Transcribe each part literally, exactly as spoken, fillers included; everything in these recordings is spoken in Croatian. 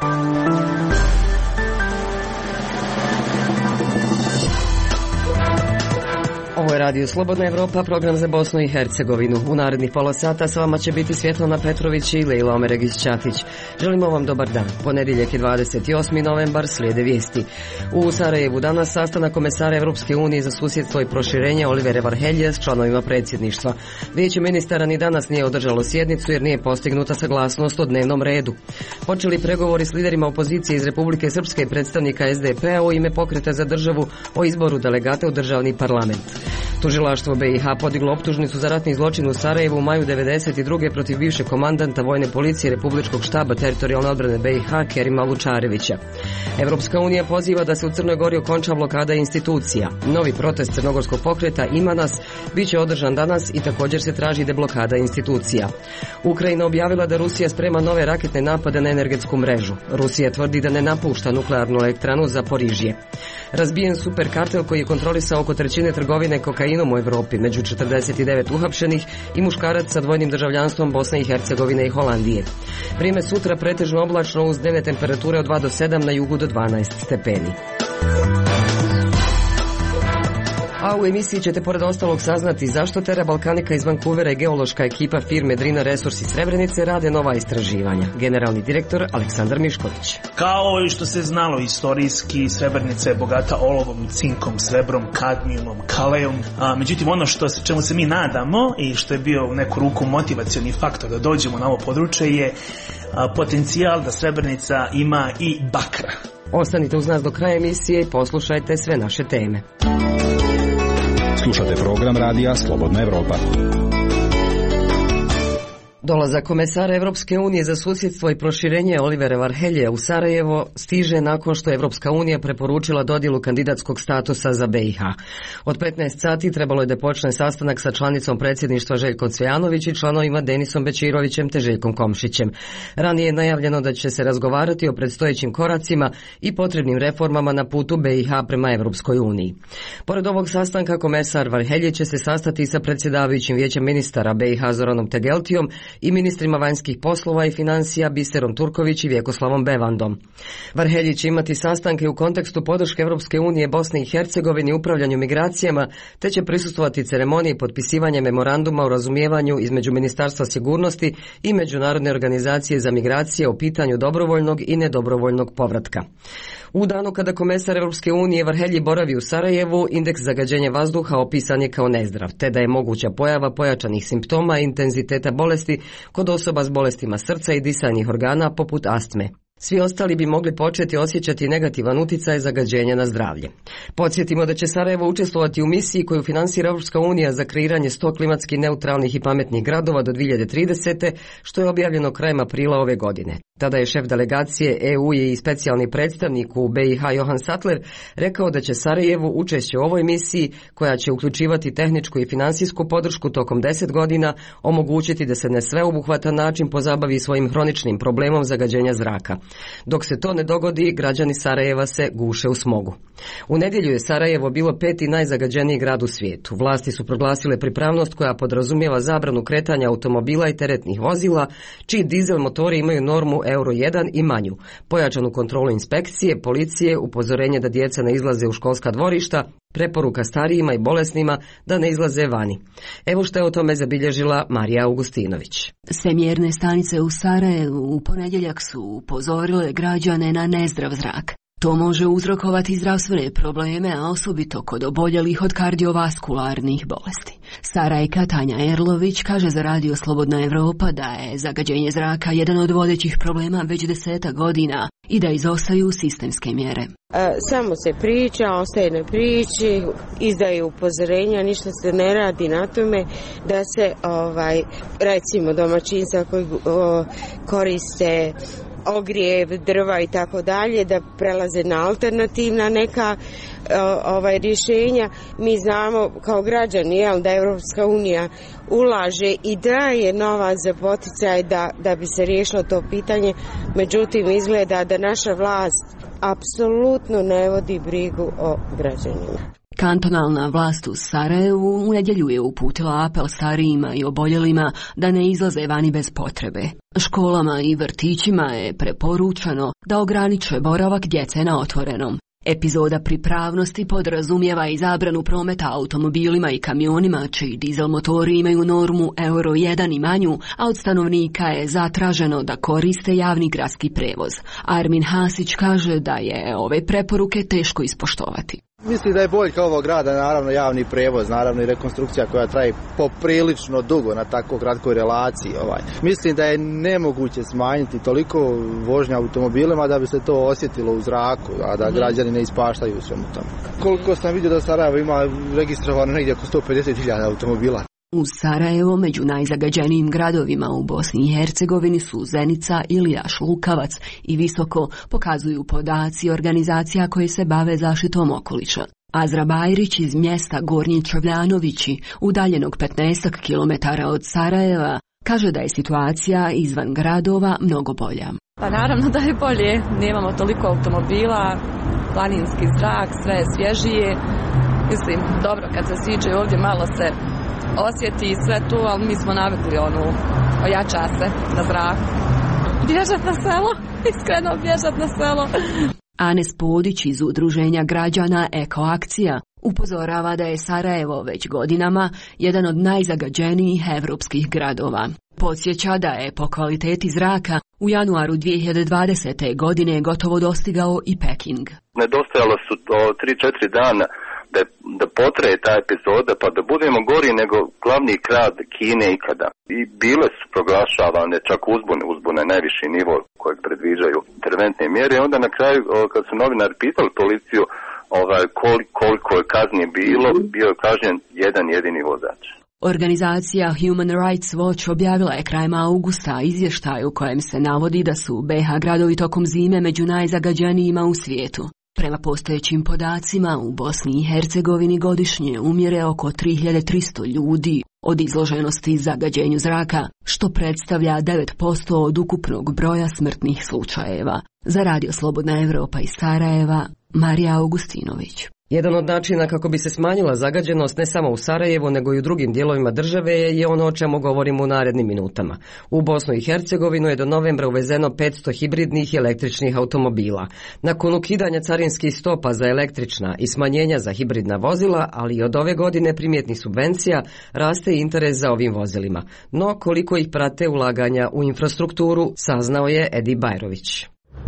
Ovo je Radio Slobodna Evropa, program za Bosnu i Hercegovinu. U narednih pola sata s vama će biti Svjetlana Petrović i Lejla Omeregić-Ćatić. Želimo vam dobar dan. Ponedjeljak je dvadeset osmi novembar, slijede vijesti. U Sarajevu danas sastanak komesara Evropske unije za susjedstvo i proširenje Olivera Varhelje s članovima predsjedništva. Vijeće ministara ni danas nije održalo sjednicu jer nije postignuta saglasnost o dnevnom redu. Počeli pregovori s liderima opozicije iz Republike Srpske i predstavnika es de pe a u ime Pokreta za državu o izboru delegata u državni parlament. Tužilaštvo be i ha podiglo optužnicu za ratni zločin u Sarajevu u maju devedeset druge protiv bivšeg komandanta vojne policije Republičkog štaba teritorijalne odbrane be i ha Kerima Lučarevića. Evropska unija poziva da se u Crnoj Gori okonča blokada institucija. Novi protest crnogorskog pokreta Ima nas bit će održan danas i također se traži deblokada institucija. Ukrajina objavila da Rusija sprema nove raketne napade na energetsku mrežu. Rusija tvrdi da ne napušta nuklearnu elektranu Zaporižje. Razbijen super kartel koji je kontrolisao oko trećine trgovine kokainom u Evropi, među četrdeset devet uhapšenih i muškarac sa dvojnim državljanstvom Bosne i Hercegovine i Holandije. Vrijeme sutra pretežno oblačno uz dnevne temperature od dva do sedam, na jugu do dvanaest stepeni. A u emisiji ćete pored ostalog saznati zašto Terra Balkanika iz Vancouvera i geološka ekipa firme Drina Resurs iz Srebrenice rade nova istraživanja. Generalni direktor Aleksandar Mišković. Kao i što se znalo istorijski, Srebrenica je bogata olovom, cinkom, srebrom, kadmijumom, kalejom. A, međutim, ono što, čemu se mi nadamo i što je bio u neku ruku motivacioni faktor da dođemo na ovo područje je a, potencijal da Srebrenica ima i bakra. Ostanite uz nas do kraja emisije i poslušajte sve naše teme. Slušate program radija Slobodna Evropa. Dolazak komesara Evropske unije za susjedstvo i proširenje Olivera Varhelje u Sarajevo stiže nakon što je Evropska unija preporučila dodjelu kandidatskog statusa za be i ha. Od petnaest sati trebalo je da počne sastanak sa članicom predsjedništva Željkom Cvijanović i članovima Denisom Bečirovićem te Željkom Komšićem. Ranije je najavljeno da će se razgovarati o predstojećim koracima i potrebnim reformama na putu be i ha prema Evropskoj uniji. Pored ovog sastanka, komesar Varhelje će se sastati sa predsjedavajućim vijećem ministara be i ha Zoranom Tegeltijom i ministrima vanjskih poslova i financija Biserom Turković i Vjekoslavom Bevandom. Varhelji će imati sastanke u kontekstu podrške Evropske unije Bosni i Hercegovini u upravljanju migracijama, te će prisustvovati ceremoniji potpisivanja memoranduma o razumijevanju između Ministarstva sigurnosti i Međunarodne organizacije za migracije o pitanju dobrovoljnog i nedobrovoljnog povratka. U danu kada komesar Evropske unije Varhelji boravi u Sarajevu, indeks zagađenja vazduha opisan je kao nezdrav, te da je moguća pojava pojačanih simptoma i intenziteta bolesti kod osoba s bolestima srca i disajnih organa poput astme. Svi ostali bi mogli početi osjećati negativan utjecaj zagađenja na zdravlje. Podsjetimo da će Sarajevo učestvovati u misiji koju finansira Evropska unija za kreiranje sto klimatski neutralnih i pametnih gradova do dvije hiljade tridesete. što je objavljeno krajem aprila ove godine. Tada je šef delegacije e u i specijalni predstavnik u be i ha Johan Sattler rekao da će Sarajevu učešće u ovoj misiji, koja će uključivati tehničku i finansijsku podršku tokom deset godina, omogućiti da se na sveobuhvatan način pozabavi svojim hroničnim problemom zagađenja zraka. Dok se to ne dogodi, građani Sarajeva se guše u smogu. U nedjelju je Sarajevo bilo peti najzagađeniji grad u svijetu. Vlasti su proglasile pripravnost koja podrazumijeva zabranu kretanja automobila i teretnih vozila, čiji dizel motori imaju normu euro jedan i manju, pojačanu kontrolu inspekcije, policije, upozorenje da djeca ne izlaze u školska dvorišta, preporuka starijima i bolesnima da ne izlaze vani. Evo što je o tome zabilježila Marija Augustinović. Sve mjerne stanice u Sarajevu u ponedjeljak su upozorile građane na nezdrav zrak. To može uzrokovati zdravstvene probleme, a osobito kod oboljelih od kardiovaskularnih bolesti. Sarajka Tanja Erlović kaže za Radio Slobodna Evropa da je zagađenje zraka jedan od vodećih problema već deseta godina i da izostaju sistemske mjere. E, samo se priča, ostaje na priči, izdaju upozorenja, ništa se ne radi na tome da se ovaj, recimo domaćinstva koji o, koriste ogrijev, drva i tako dalje, da prelaze na alternativna neka ovaj rješenja. Mi znamo kao građani jel, da Evropska unija ulaže i daje novac za poticaj da, da bi se riješilo to pitanje, međutim izgleda da naša vlast apsolutno ne vodi brigu o građanima. Kantonalna vlast u Sarajevu u nedjelju je uputila apel starijima i oboljelima da ne izlaze vani bez potrebe. Školama i vrtićima je preporučeno da ograniče boravak djece na otvorenom. Epizoda pripravnosti podrazumijeva i zabranu prometa automobilima i kamionima čiji dizel motori imaju normu euro jedan i manju, a od stanovnika je zatraženo da koriste javni gradski prevoz. Armin Hasić kaže da je ove preporuke teško ispoštovati. Mislim da je boljka ovog grada, naravno javni prevoz, naravno i rekonstrukcija koja traje poprilično dugo na tako kratkoj relaciji. Ovaj. Mislim da je nemoguće smanjiti toliko vožnja automobilima da bi se to osjetilo u zraku, a da građani ne ispaštaju u svemu tome. Koliko sam vidio da Sarajevo ima registrovano negdje oko sto pedeset hiljada automobila. U Sarajevo među najzagađenijim gradovima u Bosni i Hercegovini su Zenica, Ilijaš, Lukavac i Visoko, pokazuju podaci organizacija koje se bave zaštitom okoliša. Azra Bajrić iz mjesta Gornji Čavljanovići, udaljenog petnaest kilometara od Sarajeva, kaže da je situacija izvan gradova mnogo bolja. Pa naravno da je bolje, nemamo toliko automobila, planinski zrak, sve je svježije. Mislim, dobro, kad se siđe ovdje malo se osjeti i sve tu, ali mi smo navikli onu, ojača se na zrak. Bježat na selo, iskreno bježat na selo. Anes Podić iz udruženja građana Ekoakcija upozorava da je Sarajevo već godinama jedan od najzagađenijih evropskih gradova. Podsjeća da je po kvaliteti zraka u januaru dvije hiljade dvadesete. godine gotovo dostigao i Peking. Nedostajalo su to tri četiri dana da, da potraje ta epizoda pa da budemo gori nego glavni grad Kine ikada. I bile su proglašavane čak uzbune, uzbune najviši nivo kojeg predviđaju interventne mjere. Onda na kraju kad su novinari pitali policiju ovaj, koliko, koliko je kazni bilo, bio je kažnjen jedan jedini vozač. Organizacija Human Rights Watch objavila je krajem augusta izvještaj u kojem se navodi da su B iH gradovi tokom zime među najzagađenijima u svijetu. Prema postojećim podacima, u Bosni i Hercegovini godišnje umire oko tri hiljade tristo ljudi od izloženosti zagađenju zraka, što predstavlja devet posto od ukupnog broja smrtnih slučajeva. Za Radio Slobodna Evropa iz Sarajeva, Marija Augustinović. Jedan od načina kako bi se smanjila zagađenost ne samo u Sarajevu nego i u drugim dijelovima države je ono o čemu govorimo u narednim minutama. U Bosnu i Hercegovinu je do novembra uvezeno petsto hibridnih i električnih automobila. Nakon ukidanja carinskih stopa za električna i smanjenja za hibridna vozila, ali i od ove godine primjetnih subvencija, raste interes za ovim vozilima. No koliko ih prate ulaganja u infrastrukturu, saznao je Edi Bajrović.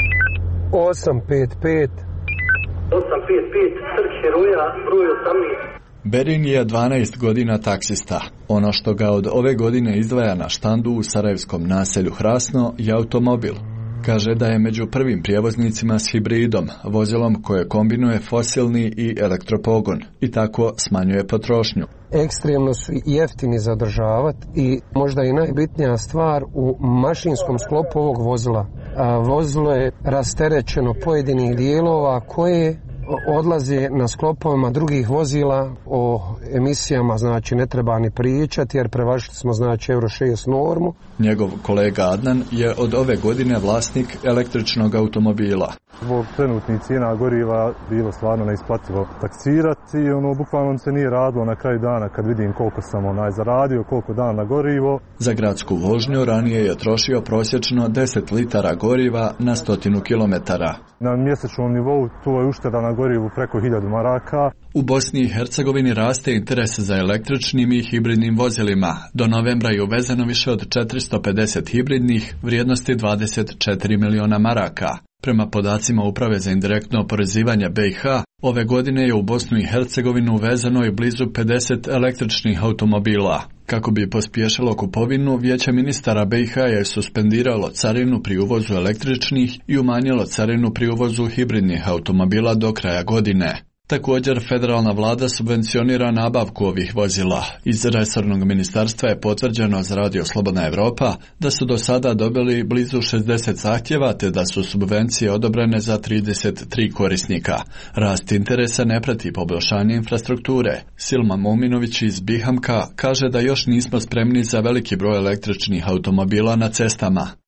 osam pet pet osam pet pet Trg Heroja, broj osamnaest. Berin je dvanaest godina taksista. Ono što ga od ove godine izdvaja na štandu u sarajevskom naselju Hrasno je automobil. Kaže da je među prvim prijevoznicima s hibridom, vozilom koje kombinuje fosilni i elektropogon i tako smanjuje potrošnju. Ekstremno su jeftini za održavati i možda i najbitnija stvar u mašinskom sklopu ovog vozila. A vozilo je rasterećeno pojedinih dijelova koje odlaze na sklopovima drugih vozila. O emisijama znači ne treba ni pričati jer prevažili smo znači euro šest normu. Njegov kolega Adnan je od ove godine vlasnik električnog automobila. Zbog trenutnih cijena goriva bilo stvarno neisplativo taksirati i ono bukvalno se nije radilo na kraju dana kad vidim koliko sam onaj zaradio, koliko dana na gorivo. Za gradsku vožnju ranije je trošio prosječno deset litara goriva na stotinu kilometara. Na mjesečnom nivou tu je ušteda na gorivu preko hiljadu maraka. U Bosni i Hercegovini raste interes za električnim i hibridnim vozilima. Do novembra je uvezeno više od četiristo pedeset hibridnih vrijednosti dvadeset četiri miliona maraka. Prema podacima Uprave za indirektno oporezivanje B iH, ove godine je u Bosnu i Hercegovinu uvezeno i blizu pedeset električnih automobila. Kako bi pospješilo kupovinu, Vijeće ministara B iH je suspendiralo carinu pri uvozu električnih i umanjilo carinu pri uvozu hibridnih automobila do kraja godine. Također, federalna vlada subvencionira nabavku ovih vozila. Iz resornog ministarstva je potvrđeno za Radio Slobodna Evropa da su do sada dobili blizu šezdeset zahtjeva te da su subvencije odobrene za trideset tri korisnika. Rast interesa ne prati poboljšanje infrastrukture. Silma Mominović iz Bihamka kaže da još nismo spremni za veliki broj električnih automobila na cestama.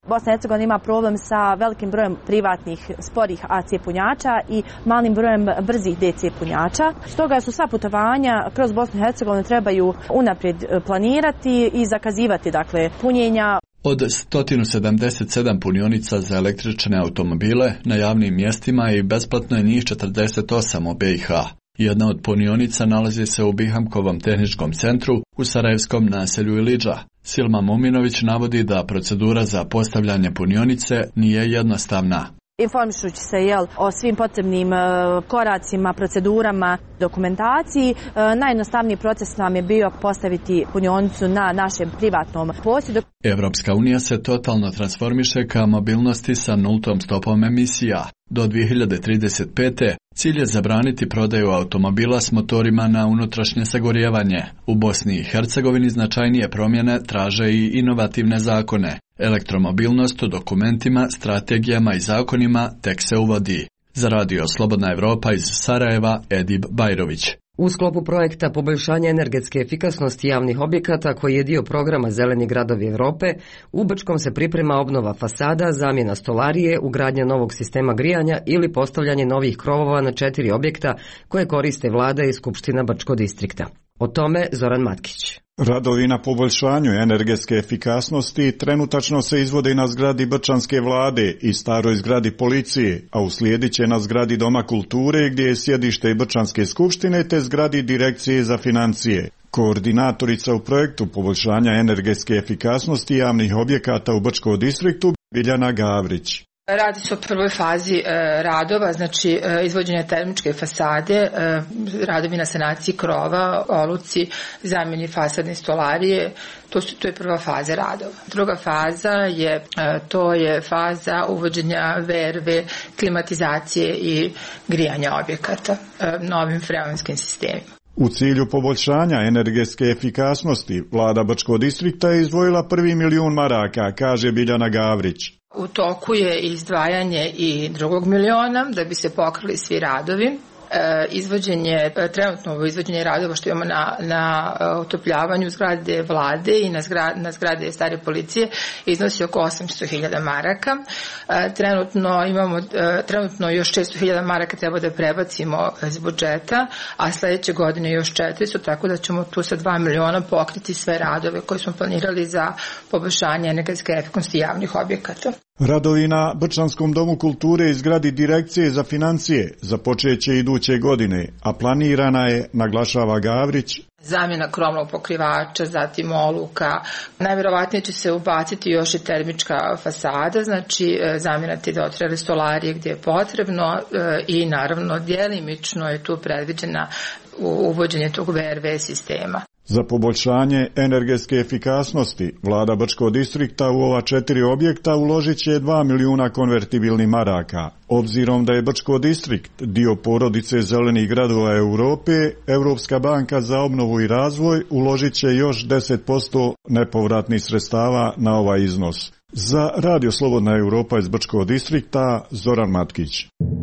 Bosna i Hercegovina ima problem sa velikim brojem privatnih sporih A C punjača i malim brojem brzih D C punjača. Stoga su sva putovanja kroz Bosnu i Hercegovinu trebaju unaprijed planirati i zakazivati dakle punjenja. Od sto sedamdeset sedam punionica za električne automobile na javnim mjestima i besplatno je njih četrdeset osam u B i H. Jedna od punionica nalazi se u Bihamkovom tehničkom centru u sarajevskom naselju Ilidža. Silma Muminović navodi da procedura za postavljanje punionice nije jednostavna. Informišući se jel, o svim potrebnim e, koracima, procedurama, dokumentaciji, e, najjednostavniji proces nam je bio postaviti punionicu na našem privatnom posjedu. Evropska unija se totalno transformiše ka mobilnosti sa nultom stopom emisija. Do dvije hiljade trideset pete cilj je zabraniti prodaju automobila s motorima na unutrašnje sagorijevanje. U Bosni i Hercegovini značajnije promjene traže i inovativne zakone. Elektromobilnost u dokumentima, strategijama i zakonima tek se uvodi. Za radio Slobodna Evropa iz Sarajeva, Edib Bajrović. U sklopu projekta poboljšanja energetske efikasnosti javnih objekata, koji je dio programa Zeleni gradovi Europe, u Brčkom se priprema obnova fasada, zamjena stolarije, ugradnja novog sistema grijanja ili postavljanje novih krovova na četiri objekta koje koriste vlada i Skupština Brčkog distrikta. O tome Zoran Matkić. Radovi na poboljšanju energetske efikasnosti trenutačno se izvode na zgradi Brčanske vlade i staroj zgradi policije, a uslijedit će na zgradi Doma kulture gdje je sjedište Brčanske skupštine te zgradi Direkcije za financije. Koordinatorica u projektu poboljšanja energetske efikasnosti javnih objekata u Brčkom distriktu Biljana Gavrić. Radi se o prvoj fazi e, radova, znači e, izvođenje termičke fasade, e, radovi na sanaciji krova, oluci, zamjeni fasadne stolarije, to, su, to je prva faza radova. Druga faza je, e, to je faza uvođenja verve, klimatizacije i grijanja objekata e, novim freonskim sistemima. U cilju poboljšanja energetske efikasnosti, vlada Brčkog distrikta je izdvojila prvi milijun maraka, kaže Biljana Gavrić. U toku je izdvajanje i drugog miliona da bi se pokrili svi radovi. E, izvođenje, trenutno ovo izvođenje radova što imamo na, na otopljavanju zgrade vlade i na, zgra, na zgrade stare policije iznosi oko osamsto hiljada maraka. E, trenutno imamo, e, trenutno još šesto hiljada maraka treba da prebacimo iz budžeta, a sljedeće godine još četiristo, tako da ćemo tu sa dva miliona pokriti sve radove koje smo planirali za poboljšanje energetske efikasnosti javnih objekata. Radovi na Brčanskom domu kulture i zgradi Direkcije za financije započeće iduće godine, a planirana je, naglašava Gavrić, zamjena krovnog pokrivača, zatim oluka. Najvjerovatnije će se ubaciti još i termička fasada, znači zamjena te dotrajale stolarije gdje je potrebno i naravno djelimično je tu predviđena uvođenje tog V R V sistema. Za poboljšanje energetske efikasnosti vlada Brčkog distrikta u ova četiri objekta uložit će dva milijuna konvertibilnih maraka. Obzirom da je Brčko distrikt dio porodice zelenih gradova Europe, Europska banka za obnovu i razvoj uložit će još deset posto nepovratnih sredstava na ovaj iznos. Za radio Slobodna Europa iz Brčkog distrikta, Zoran Matkić.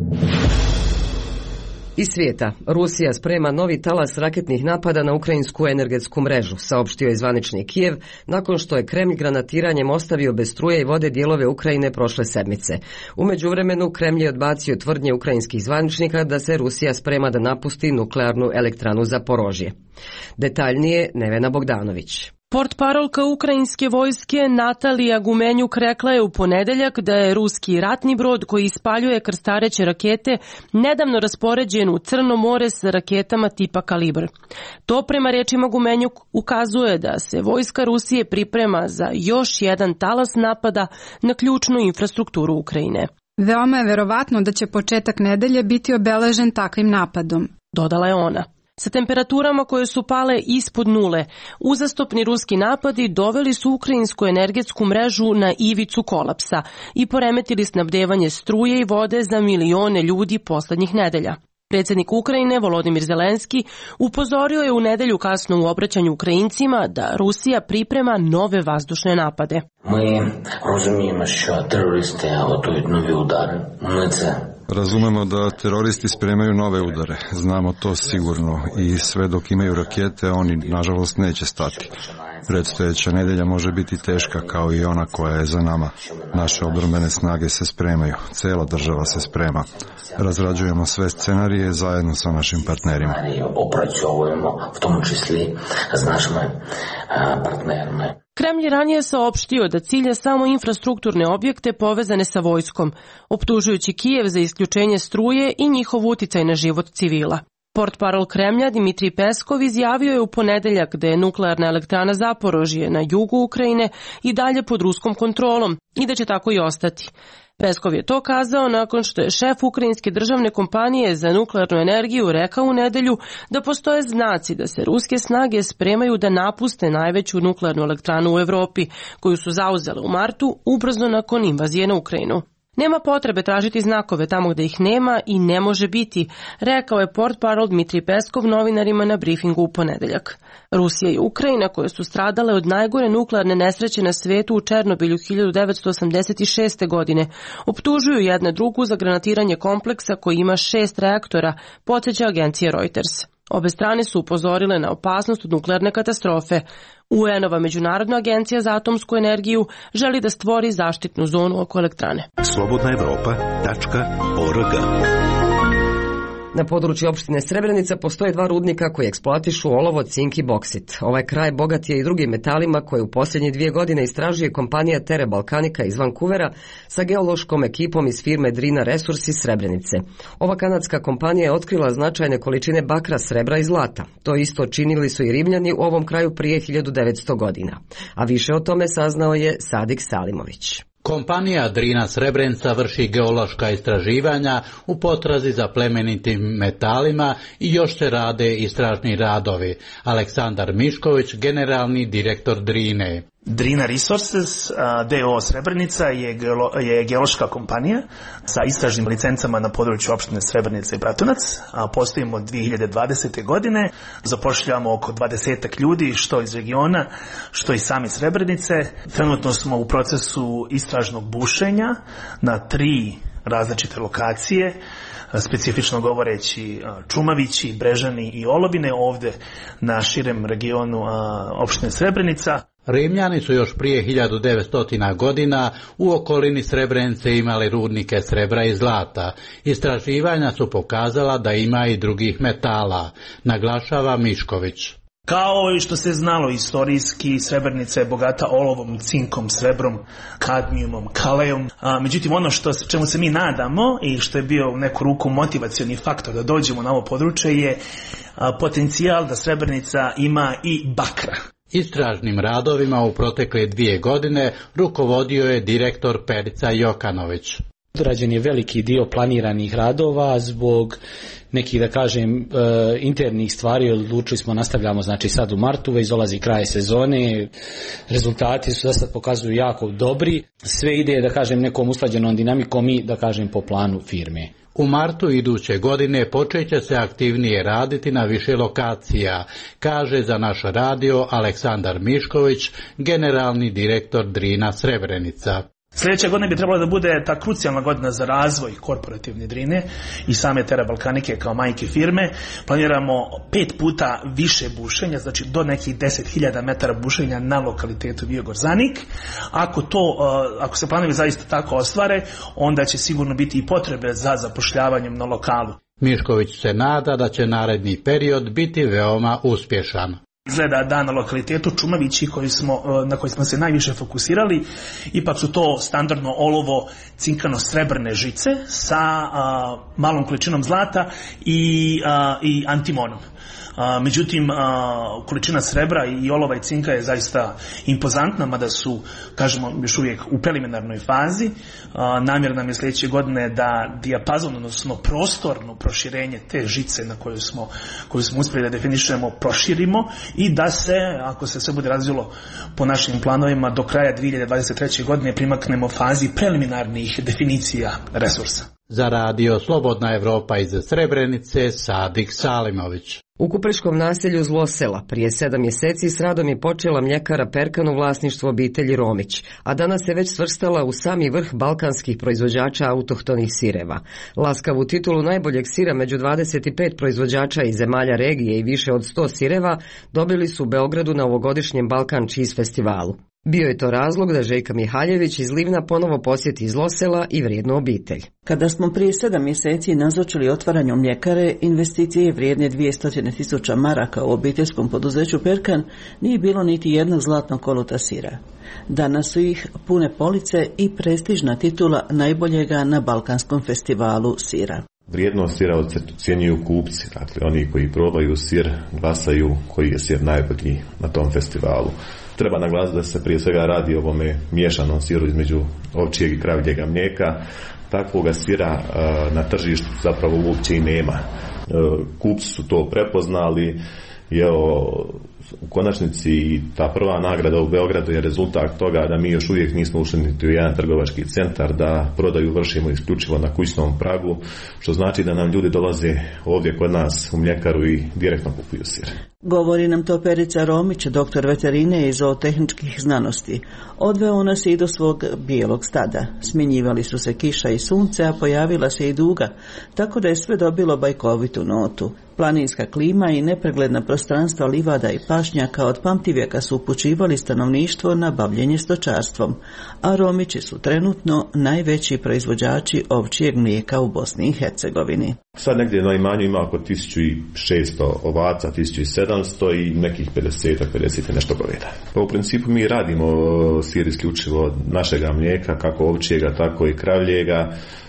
Iz svijeta, Rusija sprema novi talas raketnih napada na ukrajinsku energetsku mrežu, saopštio je zvanični Kijev, nakon što je Kremlj granatiranjem ostavio bez struje i vode dijelove Ukrajine prošle sedmice. U međuvremenu, Kremlj je odbacio tvrdnje ukrajinskih zvaničnika da se Rusija sprema da napusti nuklearnu elektranu Zaporožje. Detaljnije Nevena Bogdanović. Portparolka ukrajinske vojske Natalija Gumenjuk rekla je u ponedeljak da je ruski ratni brod koji ispaljuje krstareće rakete nedavno raspoređen u Crno more sa raketama tipa Kalibr. To prema rečima Gumenjuk ukazuje da se vojska Rusije priprema za još jedan talas napada na ključnu infrastrukturu Ukrajine. Veoma je verovatno da će početak nedelje biti obeležen takvim napadom, dodala je ona. Sa temperaturama koje su pale ispod nule, uzastopni ruski napadi doveli su ukrajinsku energetsku mrežu na ivicu kolapsa i poremetili snabdevanje struje i vode za milione ljudi poslednjih nedelja. Predsjednik Ukrajine Volodimir Zelenski upozorio je u nedelju kasno u obraćanju Ukrajincima da Rusija priprema nove vazdušne napade. Mi razumijemo što teroristi готують нові удари. Ми це Razumemo da teroristi spremaju nove udare, znamo to sigurno i sve dok imaju rakete oni nažalost neće stati. Predstojeća nedelja može biti teška kao i ona koja je za nama. Naše obrambene snage se spremaju, cela država se sprema. Razrađujemo sve scenarije zajedno sa našim partnerima. Opracovujemo v tom čisli s našimi partnerima. Kremlj je ranije saopštio da cilja samo infrastrukturne objekte povezane sa vojskom, optužujući Kijev za isključenje struje i njihov uticaj na život civila. Portparol Kremlja Dmitrij Peskov izjavio je u ponedeljak da je nuklearna elektrana Zaporožje na jugu Ukrajine i dalje pod ruskom kontrolom i da će tako i ostati. Peskov je to kazao nakon što je šef ukrajinske državne kompanije za nuklearnu energiju rekao u nedelju da postoje znaci da se ruske snage spremaju da napuste najveću nuklearnu elektranu u Evropi, koju su zauzele u martu ubrzo nakon invazije na Ukrajinu. Nema potrebe tražiti znakove tamo gde ih nema i ne može biti, rekao je portparol Dmitrij Peskov novinarima na brifingu u ponedeljak. Rusija i Ukrajina, koje su stradale od najgore nuklearne nesreće na svetu u Černobilju hiljadu devetsto osamdeset šeste. godine, optužuju jedna drugu za granatiranje kompleksa koji ima šest reaktora, podsjeća agencija Reuters. Obe strane su upozorile na opasnost od nuklearne katastrofe. U en-ova Međunarodna agencija za atomsku energiju želi da stvori zaštitnu zonu oko elektrane. slobodna evropa tačka org. Na području opštine Srebrenica postoje dva rudnika koji eksploatišu olovo, cink i boksit. Ovaj kraj bogat je i drugim metalima koje u posljednje dvije godine istražuje kompanija Tere Balkanika iz Vancouvera sa geološkom ekipom iz firme Drina Resursi Srebrenice. Ova kanadska kompanija je otkrila značajne količine bakra, srebra i zlata. To isto činili su i Rimljani u ovom kraju prije hiljadu devetsto godina. A više o tome saznao je Sadik Salimović. Kompanija Drina Srebrenica vrši geološka istraživanja u potrazi za plemenitim metalima i još se rade istražni radovi. Aleksandar Mišković, generalni direktor Drine. Drina Resources d o o Srebrenica je, geolo, je geološka kompanija sa istražnim licencama na području opštine Srebrenica i Bratunac. A postojimo od dvije hiljade dvadesete. godine. Zapošljavamo oko dvadesetak ljudi, što iz regiona, što iz same Srebrenice. Trenutno smo u procesu istražnog bušenja na tri različite lokacije, specifično govoreći Čumavići, Brežani i Olovine, ovdje na širem regionu opštine Srebrenica. Rimljani su još prije hiljadu devetsto. godina u okolini Srebrenice imali rudnike srebra i zlata. Istraživanja su pokazala da ima i drugih metala, naglašava Mišković. Kao i što se znalo istorijski, Srebrenica je bogata olovom, cinkom, srebrom, kadmijumom, kalejom. A, međutim, ono što, čemu se mi nadamo i što je bio u neku ruku motivacioni faktor da dođemo na ovo područje je a, potencijal da Srebrenica ima i bakra. Istražnim radovima u protekle dvije godine rukovodio je direktor Perica Jokanović. Odrađen je veliki dio planiranih radova zbog nekih, da kažem, internih stvari. Odlučili smo, nastavljamo znači sad u martu, već dolazi kraj sezone, rezultati su da sad pokazuju jako dobri, sve ide, da kažem, nekom usklađenom dinamikom i, da kažem, po planu firme. U martu iduće godine počet će se aktivnije raditi na više lokacija, kaže za naš radio Aleksandar Mišković, generalni direktor Drina Srebrenica. Sljedeća godina bi trebala da bude ta krucijalna godina za razvoj korporativne Drine i same Tere Balkanike kao majke firme. Planiramo pet puta više bušenja, znači do nekih deset hiljada metara bušenja na lokalitetu Biogorzanik. Ako to, ako se planovi zaista tako ostvare, onda će sigurno biti i potrebe za zapošljavanjem na lokalu. Mišković se nada da će naredni period biti veoma uspješan. Izgleda da na lokalitetu Čumavići koji smo, na koji smo se najviše fokusirali, ipak su to standardno olovo cinkano srebrne žice sa a, malom količinom zlata i, a, i antimonom. A, međutim, a, količina srebra i olova i cinka je zaista impozantna, mada su, kažemo, još uvijek u preliminarnoj fazi. A, namjer nam je sljedeće godine da dijapazon, odnosno prostorno proširenje te žice na koju smo, koju smo uspjeli da definišemo, proširimo i da se, ako se sve bude razvilo po našim planovima, do kraja dvije hiljade dvadeset treće. godine primaknemo fazi preliminarnih definicija resursa. Za radio Slobodna Evropa iz Srebrenice, Sadik Salimović. U kupreškom naselju Zlosela prije sedam mjeseci s radom je počela mljekara Perkan u vlasništvu obitelji Romić, a danas se već svrstala u sami vrh balkanskih proizvođača autohtonih sireva. Laskavu titulu najboljeg sira među dvadeset pet proizvođača iz zemalja regije i više od sto sireva dobili su u Beogradu na ovogodišnjem Balkan Cheese festivalu. Bio je to razlog da Željka Mihaljević iz Livna ponovo posjeti Zlosela i vrijednu obitelj. Kada smo prije sedam mjeseci nazočili otvaranju mljekare, investicije vrijedne dvjesto tisuća maraka u obiteljskom poduzeću Perkan, nije bilo niti jednog zlatnog koluta sira. Danas su ih pune police i prestižna titula najboljega na Balkanskom festivalu sira. Vrijednost sira ocjenjuju kupci, dakle oni koji probaju sir glasaju koji je sir najbolji na tom festivalu. Treba naglasiti da se prije svega radi o ovome miješanom siru između ovčjeg i kravljega mlijeka. Takvoga sira na tržištu zapravo uopće i nema. Kupci su to prepoznali i evo, u konačnici ta prva nagrada u Beogradu je rezultat toga da mi još uvijek nismo ušli niti u jedan trgovački centar, da prodaju vršimo isključivo na kućnom pragu, što znači da nam ljudi dolaze ovdje kod nas u mljekaru i direktno kupuju sir. Govori nam to Perica Romić, doktor veterine i zootehničkih znanosti. Odveo nas i do svog bijelog stada. Smjenjivali su se kiša i sunce, a pojavila se i duga, tako da je sve dobilo bajkovitu notu. Planinska klima i nepregledna prostranstva livada i pašnjaka od pamtivijeka su upućivali stanovništvo na bavljenje stočarstvom, a Romići su trenutno najveći proizvođači ovčjeg mlijeka u Bosni i Hercegovini. Sad negdje na imanju ima oko tisuću šesto ovaca, tisuću sedamsto i nekih pedeset, pedeset nešto goveda. Pa u principu mi radimo sir isključivo od našega mlijeka, kako ovčjega, tako i kravljega.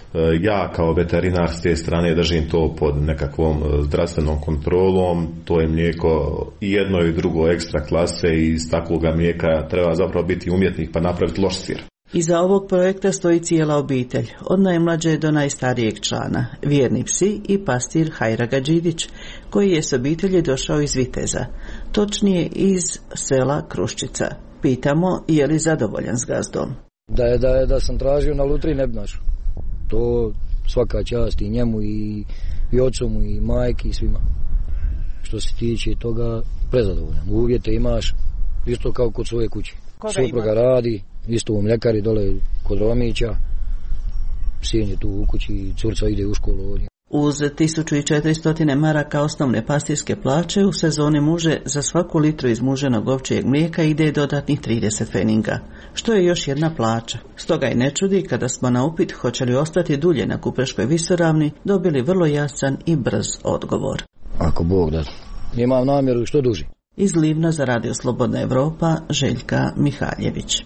Ja kao veterinar s te strane držim to pod nekakvom zdravstvenom kontrolom. To je mlijeko i jedno i drugo ekstra klase i iz takvoga mlijeka treba zapravo biti umjetnik pa napraviti loš sir. Iza ovog projekta stoji cijela obitelj, od najmlađe do najstarijeg člana, vjerni psi i pastir Hajraga Đidić, koji je s obitelji došao iz Viteza, točnije iz sela Kruščica. Pitamo je li zadovoljan s gazdom. Da je da, je, da sam tražio na lutriji ne bi našao. To svaka čast i njemu i, i ocu mu i majki i svima. Što se tiče toga, prezadovoljan. Uvjete imaš isto kao kod svoje kuće. Supruga radi, isto u mljekari dole kod Romića. Sin je tu u kući, curca ide u školu ovdje. Uz tisuću četiristo maraka osnovne pastirske plaće u sezoni muže za svaku litru izmuženog ovčjeg mlijeka ide dodatnih trideset feninga, što je još jedna plaća. Stoga i ne čudi kada smo na upit hoće li ostati dulje na Kupreškoj visoravni dobili vrlo jasan i brz odgovor. Ako Bog da, imam namjeru što duži. Iz Livna za Radio Slobodna Evropa, Željka Mihaljević.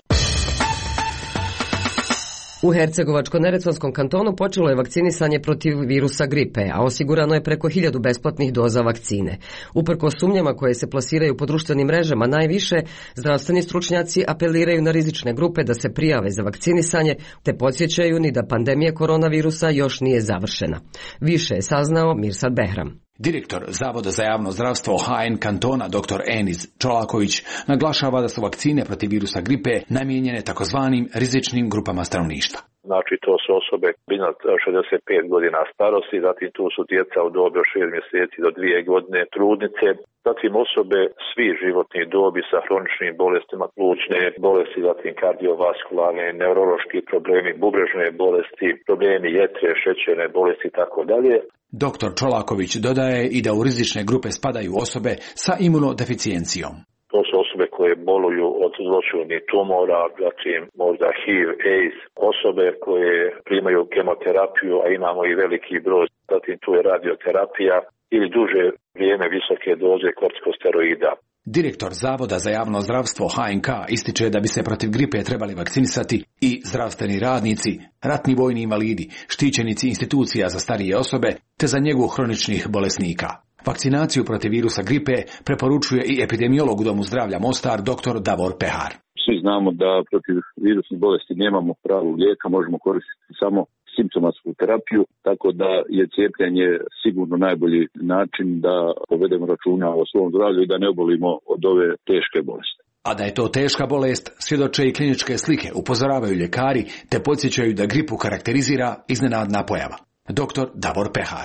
U Hercegovačko-neretvonskom kantonu počelo je vakcinisanje protiv virusa gripe, a osigurano je preko hiljadu besplatnih doza vakcine. Uprkos sumnjama koje se plasiraju po društvenim mrežama najviše, zdravstveni stručnjaci apeliraju na rizične grupe da se prijave za vakcinisanje, te podsjećaju ni da pandemija koronavirusa još nije završena. Više je saznao Mirsad Behram. Direktor Zavoda za javno zdravstvo H N kantona dr Enis Čolaković naglašava da su vakcine protiv virusa gripe namijenjene takozvanim rizičnim grupama stanovništva. Znači to su osobe iznad šezdeset pet godina starosti, zatim tu su djeca u dobi od šest mjeseci do dvije godine, trudnice, zatim osobe svih životnih dobi sa hroničnim bolestima, plućne bolesti, zatim kardiovaskularne, neurološki problemi, bubrežne bolesti, problemi jetre, šećerne bolesti i tako dalje. Doktor Čolaković dodaje i da u rizične grupe spadaju osobe sa imunodeficijencijom. To su osobe koje boluju od zloćudnih tumora, zatim možda H I V, AIDS, osobe koje primaju kemoterapiju, a imamo i veliki broj, zatim tu je radioterapija ili duže vrijeme visoke doze kortikosteroida. Direktor Zavoda za javno zdravstvo H N K ističe da bi se protiv gripe trebali vakcinisati i zdravstveni radnici, ratni vojni invalidi, štićenici institucija za starije osobe te za njegu hroničnih bolesnika. Vakcinaciju protiv virusa gripe preporučuje i epidemiolog u Domu zdravlja Mostar dr Davor Pehar. Svi znamo da protiv virusnih bolesti nemamo pravog lijeka, možemo koristiti samo simptomatsku terapiju, tako da je cijepljenje sigurno najbolji način da povedemo računa o svom zdravlju i da ne obolimo od ove teške bolesti. A da je to teška bolest, svjedoče i kliničke slike, upozoravaju ljekari te podsjećaju da gripu karakterizira iznenadna pojava. Doktor Davor Pehar.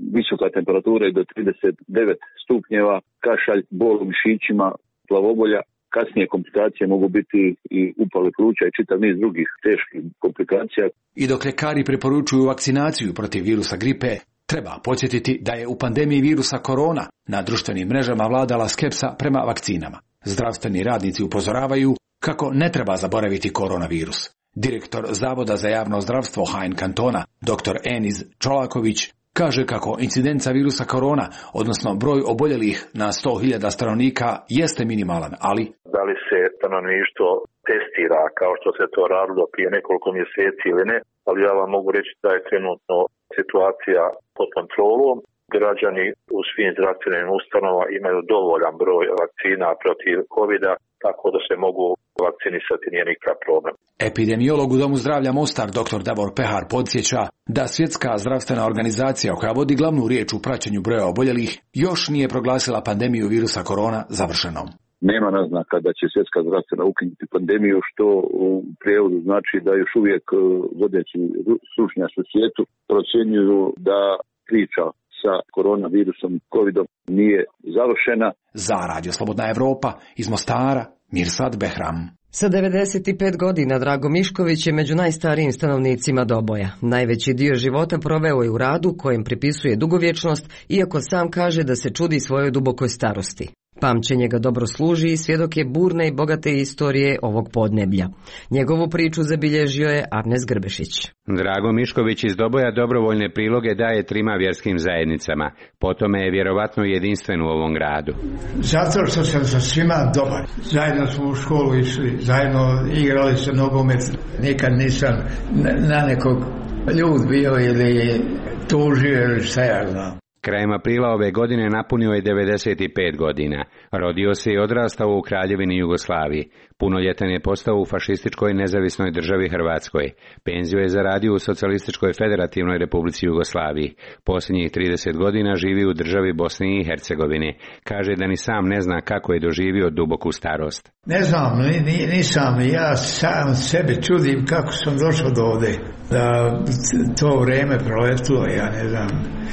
visoka temperatura i do trideset devet stupnjeva, kašalj, bol u mišićima, glavobolja. Kasnije komplikacije mogu biti i upale pluća i čitav niz drugih teških komplikacija. I dok ljekari preporučuju vakcinaciju protiv virusa gripe, treba podsjetiti da je u pandemiji virusa korona na društvenim mrežama vladala skepsa prema vakcinama. Zdravstveni radnici upozoravaju kako ne treba zaboraviti koronavirus. Direktor Zavoda za javno zdravstvo Hain kantona, dr Eniz Čolaković, kaže kako incidenca virusa korona, odnosno broj oboljelih na sto hiljada stanovnika, jeste minimalan, ali da li se stanovništvo testira kao što se to radilo prije nekoliko mjeseci ili ne, ali ja vam mogu reći da je trenutno situacija pod kontrolom. Građani u svim zdravstvenim ustanovama imaju dovoljan broj vakcina protiv kovida, tako da se mogu vakcinisati, nije nikakav problem. Epidemiolog u Domu zdravlja Mostar, dr Davor Pehar, podsjeća da Svjetska zdravstvena organizacija, koja vodi glavnu riječ u praćenju broja oboljelih, još nije proglasila pandemiju virusa korona završenom. Nema naznaka da će Svjetska zdravstvena ukinuti pandemiju, što u prijevodu znači da još uvijek vodeći stručnjaci u svijetu procjenjuju da priča sa koronavirusom covidom nije završena. Za Radio Slobodna Evropa iz Mostara, Mirsad Behram. Sa devedeset pet godina Drago Mišković je među najstarijim stanovnicima Doboja. Najveći dio života proveo je u radu kojem pripisuje dugovječnost, iako sam kaže da se čudi svojoj dubokoj starosti. Pamćenje ga dobro služi i svjedok je burne i bogate istorije ovog podneblja. Njegovu priču zabilježio je Arnes Grbešić. Drago Mišković iz Doboja dobrovoljne priloge daje trima vjerskim zajednicama. Po tome je vjerovatno jedinstven u ovom gradu. Zato što sam sa svima dobar. Zajedno smo u školu išli, zajedno igrali se nogomet. Nikad nisam na nekog ljud bio ili tužio ili šta ja znam. Krajem aprila ove godine napunio je devedeset pet godina. Rodio se i odrastao u Kraljevini Jugoslaviji. Punoljetan je postao u fašističkoj nezavisnoj državi Hrvatskoj. Penziju je zaradio u Socijalističkoj federativnoj Republici Jugoslaviji. Posljednjih trideset godina živi u državi Bosne i Hercegovine. Kaže da ni sam ne zna kako je doživio duboku starost. Ne znam, nisam. Ja sam sebe čudim kako sam došao do ovdje. Da to vrijeme proletilo, ja ne znam.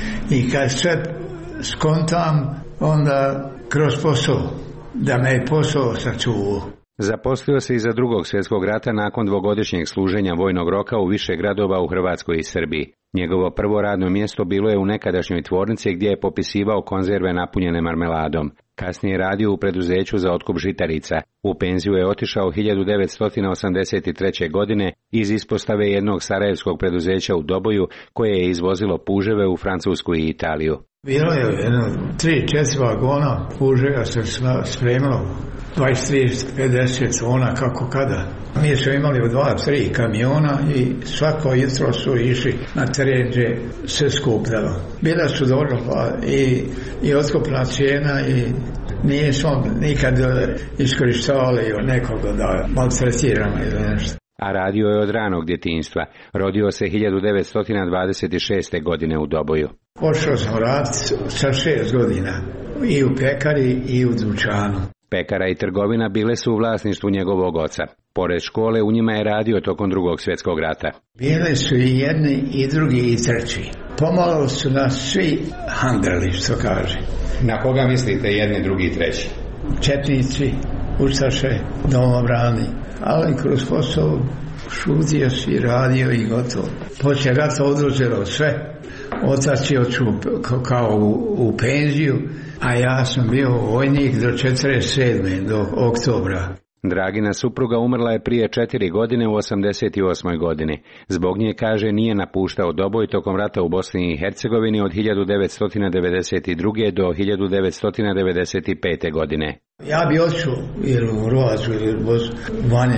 I kad sve skontam, onda kroz posao, da me je posao sačuvao. Zaposlio se iza drugog svjetskog rata nakon dvogodišnjeg služenja vojnog roka u više gradova u Hrvatskoj i Srbiji. Njegovo prvo radno mjesto bilo je u nekadašnjoj tvornici gdje je popisivao konzerve napunjene marmeladom. Kasnije je radio u preduzeću za otkup žitarica. U penziju je otišao hiljadu devetsto osamdeset treće. godine iz ispostave jednog sarajevskog preduzeća u Doboju koje je izvozilo puževe u Francusku i Italiju. Bilo je jedno tri, četiri vagona puževa se spremilo, dvadeset, trideset, pedeset tona kako kada. Mi smo imali dva, tri kamiona i svako jutro su išli na teren gdje se skupljalo. Bila su dobro i, i otkupna cijena i nismo nikad iskorištavali nekoga da maltretiramo ili nešto. A radio je od ranog djetinjstva. Rodio se hiljadu devetsto dvadeset šeste. godine u Doboju. Počeo sam raditi sa šest godina i u pekari i u dućanu. Pekara i trgovina bile su u vlasništvu njegovog oca. Pored škole u njima je radio tokom drugog svjetskog rata. Bili su i jedni i drugi i treći. Pomalo su nas svi handrali, što kaže. Na koga mislite jedni, drugi i treći? Četnici, ustaše, domobrani. Ali kroz posao šutio si, radio i gotovo. Poslije rata oduzelo sve. Otac je otišao kao u, u penziju, a ja sam bio vojnik do četrdeset sedme. do oktobra. Dragina supruga umrla je prije četiri godine u osamdeset osmoj. godini. Zbog nje, kaže, nije napuštao Doboj tokom rata u Bosni i Hercegovini od hiljadu devetsto devedeset druge. do hiljadu devetsto devedeset pete. godine. Ja bi otišao ili u Hrvatsku ili u vani,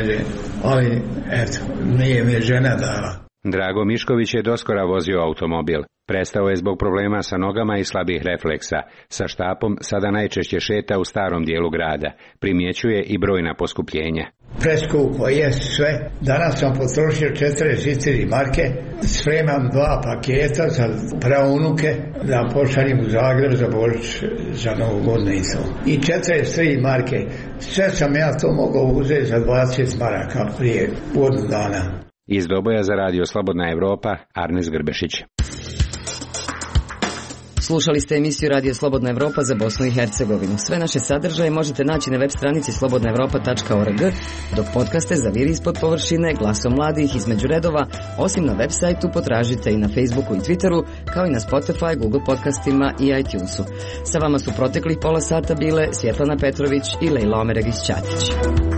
ali eto, nije mi žena dala. Drago Mišković je doskora vozio automobil. Prestao je zbog problema sa nogama i slabih refleksa. Sa štapom sada najčešće šeta u starom dijelu grada. Primjećuje i brojna poskupljenja. Preskupo je sve. Danas sam potrošio četrdeset četiri marke. Spremam dva paketa za praunuke da pošaljem u Zagreb za Božić, za Novu godinu i to. I četrdeset tri marke. Sve sam ja to mogao uzeti za dvadeset maraka prije godinu dana. Iz Doboja za Radio Slobodna Evropa, Arnes Grbešić. Slušali ste emisiju Radio Slobodna Evropa za Bosnu i Hercegovinu. Sve naše sadržaje možete naći na web stranici slobodna evropa tačka org, dok podcaste za Viri ispod površine, Glasom mladih, Između redova, osim na web sajtu potražite i na Facebooku i Twitteru, kao i na Spotify, Google podcastima i iTunesu. Sa vama su proteklih pola sata bile Svjetlana Petrović i Lejla Omeregić-Ćatić.